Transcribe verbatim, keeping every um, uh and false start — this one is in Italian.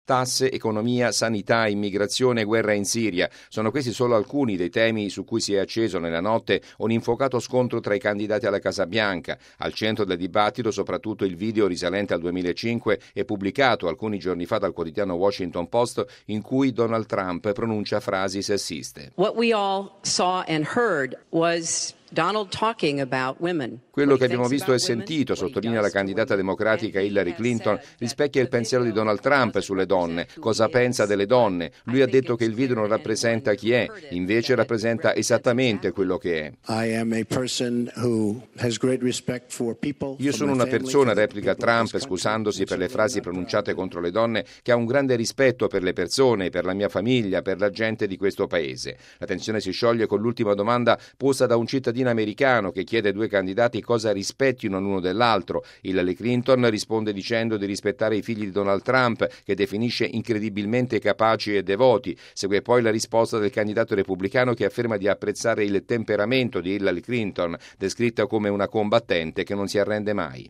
tasse, economia, sanità, immigrazione, guerra in Siria. Sono questi solo alcuni dei temi su cui si è acceso nella notte un infuocato scontro tra i candidati alla Casa Bianca. Al centro del dibattito soprattutto il video risalente al duemilacinque e pubblicato alcuni giorni fa dal quotidiano Washington Post in cui Donald Trump pronuncia frasi sessiste. What we all saw and heard was Donald talking about women. Quello che abbiamo visto e sentito, sottolinea la candidata democratica Hillary Clinton, rispecchia il pensiero di Donald Trump sulle donne. Cosa pensa delle donne? Lui ha detto che il video non rappresenta chi è, invece rappresenta esattamente quello che è. Io sono una persona, replica Trump, scusandosi per le frasi pronunciate contro le donne, che ha un grande rispetto per le persone, per la mia famiglia, per la gente di questo paese. La tensione si scioglie con l'ultima domanda posta da un cittadino americano che chiede ai due candidati cosa rispettino l'uno dell'altro. Hillary Clinton risponde dicendo di rispettare i figli di Donald Trump, che definisce incredibilmente capaci e devoti. Segue poi la risposta del candidato repubblicano che afferma di apprezzare il temperamento di Hillary Clinton, descritta come una combattente che non si arrende mai.